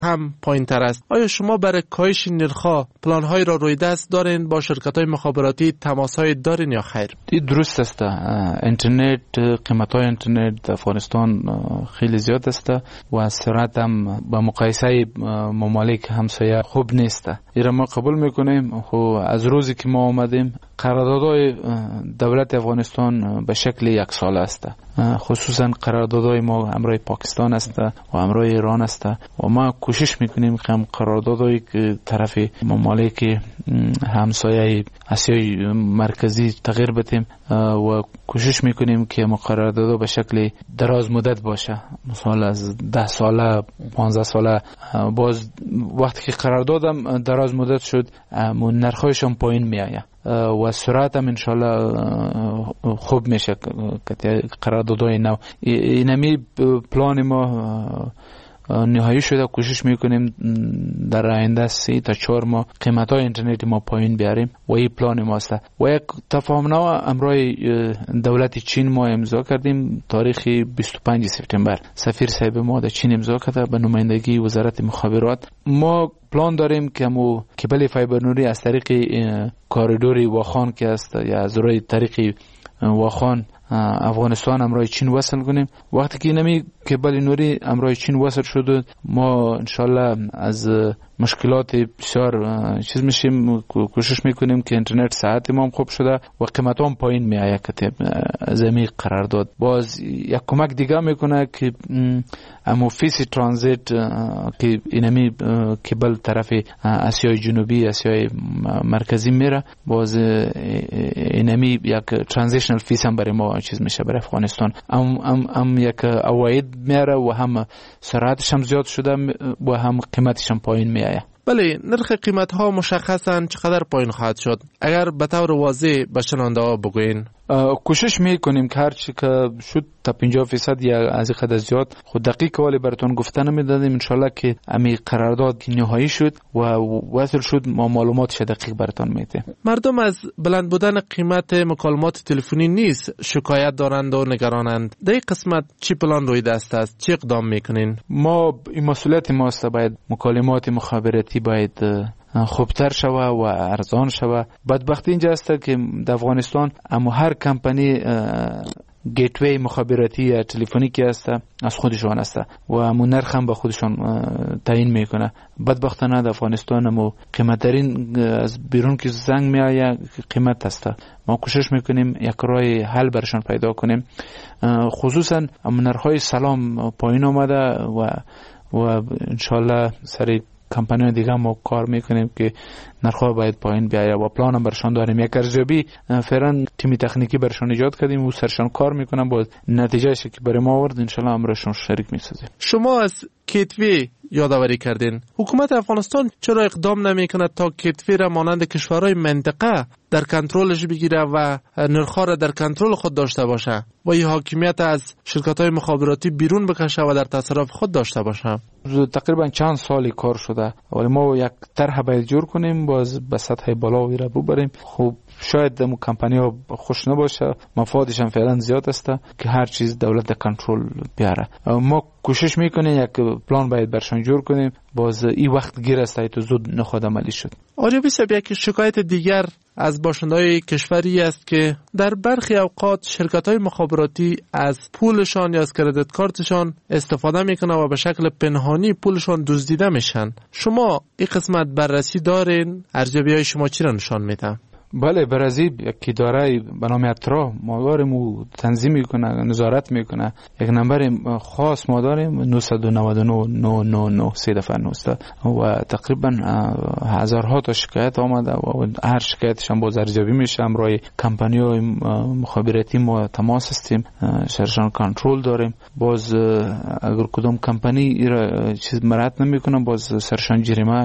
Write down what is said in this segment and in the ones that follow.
هم پایین تر است. آیا شما برای کاهش نرخ‌ها پلان‌هایی را روی دست دارین؟ با شرکت‌های مخابراتی تماس‌های دارین یا خیر؟ درست است. اینترنت، قیمت‌های اینترنت در افغانستان خیلی زیاد است و سرعت هم با مقایسه ممالک همسایه خوب نیست. ایرا ما قبول میکنیم. خب از روزی که ما آمدیم قراردادهای دولت افغانستان به شکل یک ساله است. خصوصا قراردادهای ما همراه پاکستان است و همراه ایران است و ما کوشش میکنیم که هم قراردادهای که طرف ممالک همسایه آسیای مرکزی تغییر بدیم و کوشش میکنیم که قراردادها به شکل دراز مدت باشه. مثلا از 10 ساله 15 ساله باز وقتی که قراردادم دراز مدت شد نرخ‌هایشون پایین میآید و سرعت هم انشالله خوب میشه. قراردادهای نو اینمی پلان ما نهایی شده. کوشش میکنیم در آینده 3 تا 4 ماه قیمت های اینترنت ما پایین بیاریم و این پلان ماست. و یک تفاهمنامه امروز دولت چین ما امضا کردیم تاریخ 25 سپتامبر. سفیر صاحب ما در چین امضا کرده به نمایندگی وزارت مخابرات. ما پلان داریم که مو کبل فایبر نوری از طریق کاریدور واخان که است یا از روی طریق واخان افغانستان امروز چین وصل کنیم. وقتی که نمی کبل نوری امروز چین وصل شد ما انشالله از مشکلات بسیار چیز میشیم. کوشش میکنیم که اینترنت ساعت ما خوب شده و قیمت هم پایین میآید که زمین قرارداد. باز یک کمک دیگه میکنه که امو فیس ترانزیت که اینمی کبل طرف آسیای جنوبی آسیای مرکزی میره. باز اینمی یک ترانزیشنال فیس هم برای ما چیز میشه برای افغانستان. یک اواید میاره و هم سرعتش هم زیاد شده و هم قیمتش هم پایین میآید. بله، نرخ قیمت ها مشخصاً چقدر پایین خواهد شد؟ اگر به طور واضح به شنونده ها بگوین. کوشش میکنیم که هرچی که شد تا 50% یا از قدر زیاد خود دقیق ولی براتون گفتن نمیدادیم. انشالله که امی قرارداد نهایی شد و وصل شد ما معلوماتش دقیق براتون میده. مردم از بلند بودن قیمت مکالمات تلفنی نیز شکایت دارند و نگرانند. در این قسمت چی پلان روی دست است؟ چی اقدام میکنین؟ ما این مسئولیت ماست. باید مکالمات مخابراتی باید خوبتر شوه و ارزان شوه. بدبختی اینجا است که در افغانستان اما هر کمپانی گیتوی مخابراتی یا تلفنی است از خودشان است و امو نرخ هم به خودشان تعیین میکنه. بدبختانه در افغانستان امو قیمتترین از بیرون که زنگ میآید قیمت است. ما کوشش میکنیم یک راه حل برشان پیدا کنیم. خصوصا امو نرخ‌های سلام پایین آمده و انشالله سری کمپانی دیگه ما کار میکنیم که نرخ‌ها باید پایین بیاید و پلان هم برشان داریم. یک ارزیابی فعلا تیمی تکنیکی برشان ایجاد کردیم و سرشان کار میکنن. با نتیجهش که برای ما آورد انشالله امرشون شریک میسازیم. شما از کیتوی یادآوری کردین. حکومت افغانستان چرا اقدام نمیکنه تا کیتوی را مانند کشورهای منطقه در کنترلش بگیره و نرخ‌ها را در کنترل خود داشته باشه و این حاکمیت از شرکت‌های مخابراتی بیرون بکشه و در تصرف خود داشته باشه؟ تقریبا چند سالی کار شده ولی ما یک طرح باید جور کنیم باز به سطح بالا را ببریم. خوب شاید دمو کمپانی‌ها خوش نباشه، مفادش هم فعلا زیاد است که هر چیز دولت کنترل بیاره. ما کوشش میکنیم یک پلان باید برشان جور کنیم. باز این وقت گیر است تو زود نخود عملی شد. آریابی صاحب، یک شکایت دیگر از باشنده‌های کشوری است که در برخی اوقات شرکت‌های مخابراتی از پولشان یا از کردیت کارتشان استفاده میکنن و به شکل پنهانی پولشان دزدیده میشن. شما این قسمت بررسی دارین؟ ارزیابی‌های شما چی را نشان میده؟ بله، برازیل یک اداره به نام اترا ما داریم و تنظیم میکنه، نظارت میکنه. یک نمبر خاص ما داریم 999 و تقریبا هزارها تا شکایت آمده و هر شکایتش هم باز ارزیابی میشه. امروز کمپانی‌های مخابراتی ما تماس هستیم، سرشان کنترل داریم. باز اگر کدام کمپانی چیز مراد نمیکنه باز سرشان جریمه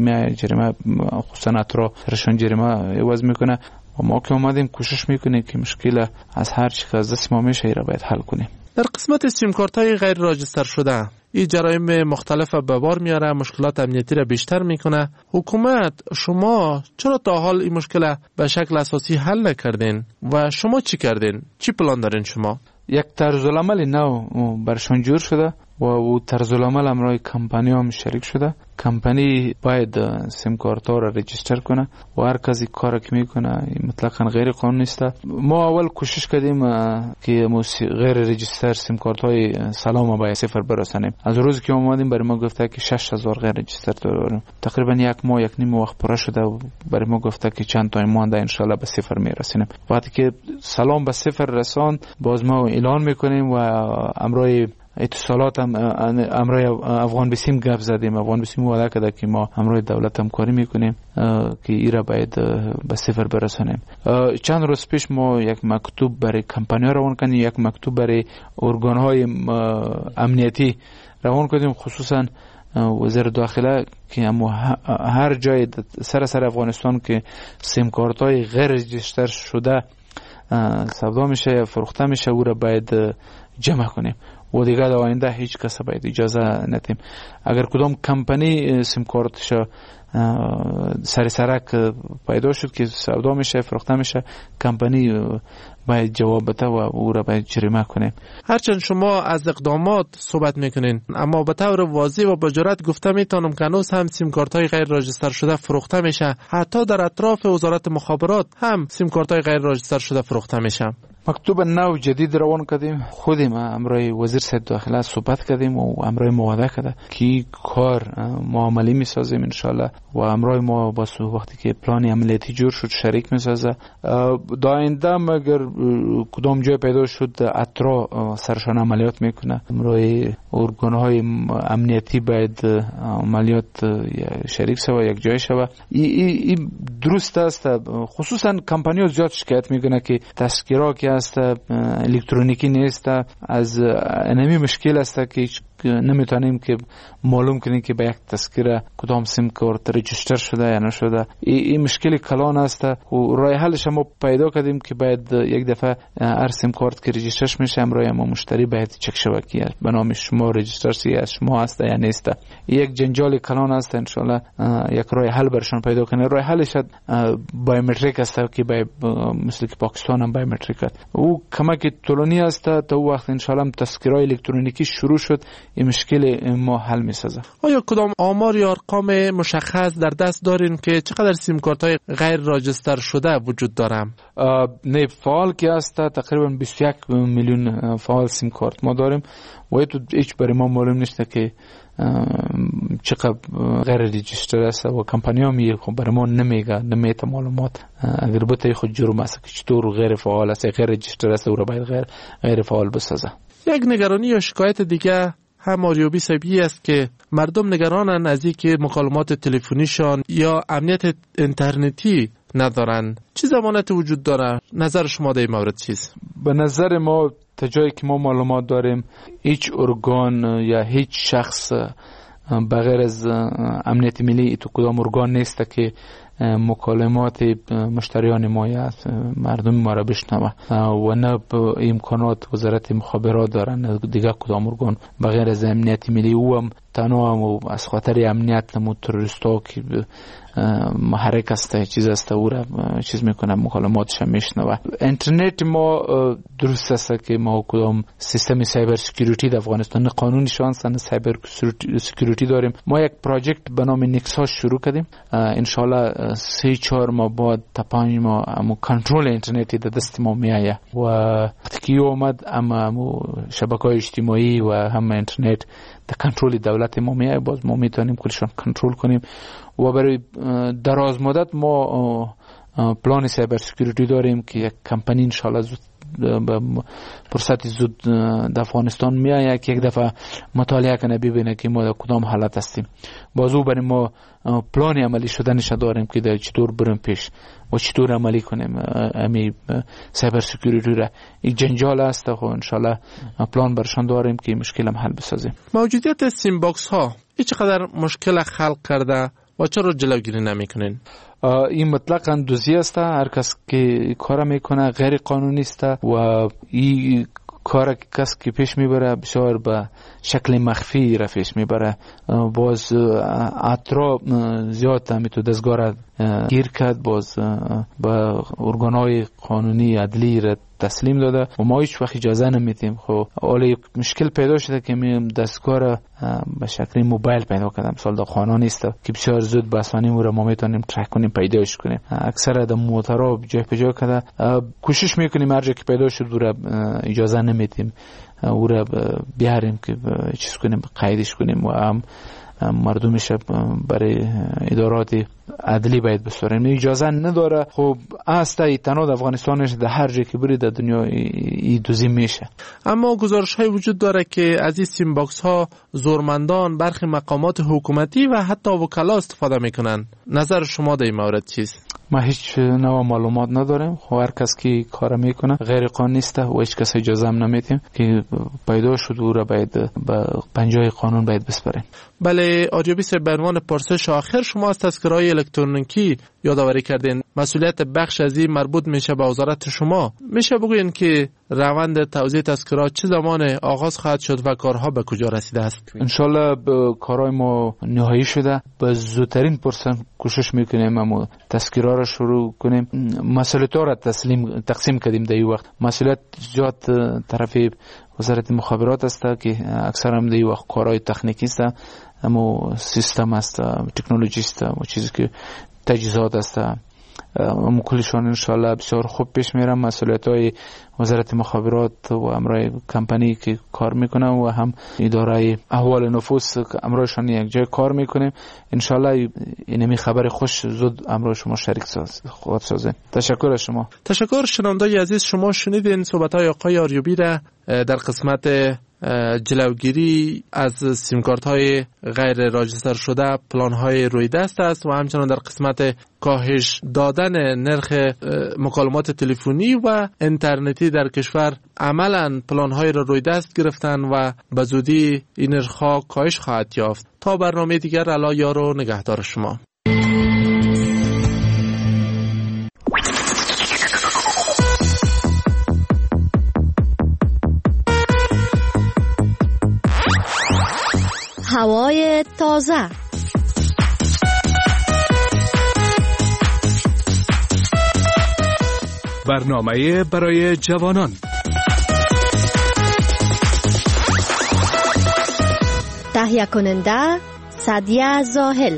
خصوصا اترا سرشان جریمه وضع میکنه و ما که اومدیم کوشش میکنیم که مشکل از هر چی که از دست ما میشه را باید حل کنیم. در قسمت سیم کارت های غیر راجستر شده این جرایم مختلف به بار میاره، مشکلات امنیتی را بیشتر میکنه. حکومت شما چرا تا حال این مشکل به شکل اساسی حل نکردین و شما چی کردین؟ چی پلان دارین شما؟ یک طرز العمل نو برشان جور شده و او طرز العمل امرای کمپانی هم شریک شده. کمپانی باید سیم کارت ها را رجیستر کنه و هر کسی کار که میکنه مطلقاً غیر قانونی است. ما اول کوشش کردیم که غیر رجیستر سیم کارت های سلام با صفر برسانیم. از روزی که اومدیم برای ما گفته که 6000 غیر رجیستر داریم. تقریبا یک ماه یک نیم وقت پره شده و برای ما گفته که چند تا مانده ان شاء الله به صفر میرسیم. وقتی که سلام به صفر رساند باز ما اعلان میکنیم و امرای اتصالات هم امرای افغان بسیم گپ زدیم. افغان بسیم وعده کرده که ما امرای دولت همکاری میکنیم که ایرا باید به صفر برسانیم. چند روز پیش ما یک مکتوب برای کمپانی ها روان کردیم، یک مکتوب برای ارگان های امنیتی روان کردیم، خصوصا وزیر داخله که هر جای سر افغانستان که سیم کارت های غیر رجیستر شده سودا میشه یا فروخته میشه او را باید جمع کنیم و دیگه در آینده هیچ کس باید اجازه ندیم. اگر کدام کمپانی سیم کارتش سر سرک پیدا شد که سودا میشه فروخته میشه، کمپانی باید جواب بده و او را باید جریمه کنیم. هرچند شما از اقدامات صحبت میکنین اما به طور واضح و با جرأت گفته میتونم که هنوز هم سیم کارت های غیر راجستر شده فروخته میشه. حتی در اطراف وزارت مخابرات هم سیم کارت های غیر راجستر شده فروخته میشه. مکتوب نو جدید روان کردیم، خودیم امرای وزیر صحت داخله صحبت کردیم و امرای مواده کرده که کار معاملی میسازیم انشالله و امرای ما با وقتی که پلان عملیاتی جور شد شریک میسازه. داینده مگر کدام جای پیدا شد اطرا سرشان عملیات میکنه. امرای ارگانهای امنیتی باید عملیات شریک شوه یک جای شوه. این درست است. خصوصا کمپانی ها زیاد شکایت میکنه که تذکیرها که است الکترونیکی نیست. از انمی مشکل است که نمیتونیم که معلوم کنیم که به یک تذکره کدام سیم کارت رجیستر شده یا نشده. این مشکل کلان است و راه حلش ما پیدا کردیم که باید یک دفعه هر سیم کارت که رجیستر میشه امروز ما مشتری باید چک شود که به نام شما رجیستر سی از شما است یا نیست. یک جنجال کلان است. ان شاء الله یک راه حل برشون پیدا کنه. راه حلش بایومتریک است که مثل که پاکستان هم بایومتریک است. او کمک طولانی است تا وقت ان شاء الله تذکره الکترونیکی شروع شد این مشکل ما حل میسازه. آیا کدام آمار یا ارقام مشخص در دست دارین که چقدر سیم کارت های غیر راجستر شده وجود داره؟ نه فعال که است تقریبا 21 میلیون فعال سیم کارت ما داریم و تو هیچ برای ما معلوم نیست که چقدر غیر رجیستر است و کمپانی ها میگه خب برای ما نمیته معلومات. اگر بته خود جرم است که چطور غیر فعال است غیر رجیستر است او را باید غیر فعال بسازه. یک نگرانی یا شکایت دیگه هم آریوبی صاحبی است که مردم نگرانن از اینکه مکالمات تلفنیشان یا امنیت اینترنتی ندارن. چه ضمانتی وجود داره؟ نظر شما در این مورد چیست؟ به نظر ما تا جایی که ما معلومات داریم هیچ ارگان یا هیچ شخص بغیر از امنیت ملی تو کدام ارگان نیست که مکالمات مشتریان ما یا مردم ما را بشنوه و نه امکانات وزارت مخابرات دارن دیگه کدام ارگان بغیر از امنیت ملی. او هم تنها از خاطر امنیت نمو تروریستا که محرک است چیز است او را چیز میکنه مکالماتش میشنوه. اینترنت ما درست است که ما کدام سیستم سایبر سکیوریتی در افغانستان قانونی شانس نه سایبر سکیوریتی داریم. ما یک پروژکت به نام نکساس شروع کردیم. ان شاء الله 3-4 ماه بعد تا 5 ماه کنترل اینترنتی در دست ما میایه و وقتی که اومد اما شبکه‌های اجتماعی و هم اینترنت در کنترل دولت ما میایه باز ما میتونیم کلشون کنترل کنیم و برای دراز مدت ما پلان سایبر سکیوریتی داریم که یک کمپانی ان شاء الله زود به فرصت زود در افغانستان میایه که یک دفعه مطالعه کنه ببینه که ما در کدام حالت هستیم. بازو برای ما پلان عملی شدنش داریم که در چطور بریم پیش و چطور عملی کنیم امی سایبر سکیوریتی را. یک جنجال است و ان شاء الله پلان برشان داریم که مشکلم حل بسازیم. موجودیت سیم باکس ها چقدر مشکل خلق کرده و چرا جلوگیری نمیکنین؟ این مطلقاً دوزی است. هر کس که کار میکنه غیر قانونی است و این کار کس که پیش میبره بسیار به شکل مخفی را پیش میبره. باز اطراف زیاد همی تو دستگاه گیر کرد، باز به ارگان‌های قانونی عدلی را تسلیم داده و ما هیچ وقت اجازه نمیدیم. خب حالا مشکل پیدا شده که می دستگاه را به شکل موبایل پیدا کردم، مثلا در خانه نیست که بسیار زود به آسانی ما را ما میتونیم ترک کنیم پیداش کنیم. اکثر در موتورها جای به جای کرده کوشش میکنیم هر جا که پیدا شد را اجازه نمیدیم او را بیاریم که چیز کنیم، قیدش کنیم و هم مردمش برای ادارات عدلی باید بسپاریم. اجازه نداره. خب اصلا تنها افغانستانش در هر جایی که بری در دنیا این دوزی میشه. اما گزارش های وجود داره که از این سیم باکس ها زورمندان، برخی مقامات حکومتی و حتی وکلا استفاده میکنن. نظر شما در این مورد چیست؟ ما هیچ نوع معلومات نداریم. هر کس که کار میکنه غیر قانونی است و هیچ کس اجازه هم نمیدیم که پیدا شد او را باید به پنجه قانون باید بسپاریم. بله آریابی صاحب، به عنوان پرسش آخر، شما از تذکره‌های الکترونیکی یادآوری کردین. مسئولیت بخش از این مربوط میشه به وزارت شما. میشه بگوین که روند توزیع تذکرات چه زمان آغاز خواهد شد و کارها به کجا رسیده است؟ انشالله کارهای ما نهایی شده. به زودترین فرصت کوشش میکنیم اما تذکرات را شروع کنیم. مسئولیت را تقسیم کردیم در این وقت. مسئولیت زیاد طرف وزارت مخابرات است که اکثر هم در این وقت کارهای تکنیکی است، اما سیستم است، تکنولوژی است و چیزی که تجهیزات است، اما کلشان انشالله بسیار خوب پیش میرم. مسئولیت‌های وزارت مخابرات و امرای کمپانی که کار میکنم و هم اداره احوال نفوس که امرایشان یک جای کار میکنیم. انشالله اینمی خبر خوش زود امرای شما شریک خواهد سازیم. تشکر از شما. تشکر. شنوندگان عزیز، شما شنیدین صحبت‌های آقای آریابی را در قسمت جلوگیری از سیمکارت های غیر راجستر شده، پلان های روی دست است و همچنان در قسمت کاهش دادن نرخ مکالمات تلفنی و اینترنتی در کشور عملا پلان های را روی دست گرفتن و به زودی این نرخ ها کاهش خواهد یافت. تا برنامه دیگر، الا یار و نگهدار شما. هوای تازه، برنامه برای جوانان. تهیه کننده سعدیه زاهل.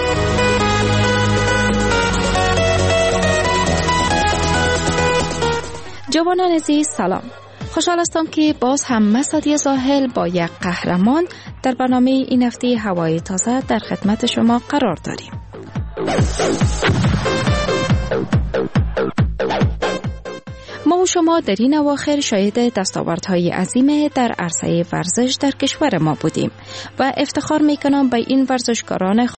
جوانان عزیز سلام. خوشحال هستم که باز هم سعدیه زاهل با یک قهرمان در برنامه این هفته هوای تازه در خدمت شما قرار داریم. ما و شما در این اواخر شاهد دستاوردهای عظیم در عرصه ورزش در کشور ما بودیم و افتخار میکنم به این ورزشکاران